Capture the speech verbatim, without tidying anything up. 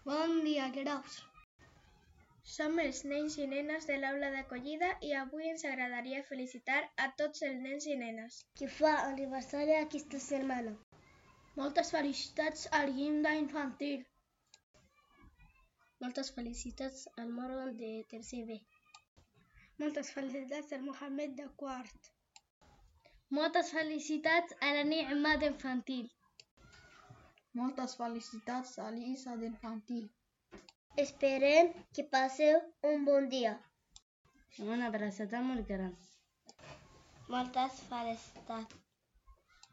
Bon dia, Graus. Som els nens i nenes de l'aula d'acollida i avui ens agradaria felicitar a tots els nens i nenes que fa aniversari aquesta setmana. Moltes felicitats al Guinda Infantil. Moltes felicitats al Morgan de tercer B. Moltes felicitats al Mohamed de quart. Moltes felicitats a la Ni'ma d'infantil. Moltes felicitats a l'Isa d'infantil. Esperem que passeu un bon dia. Una abraçada molt gran. Moltes felicitats.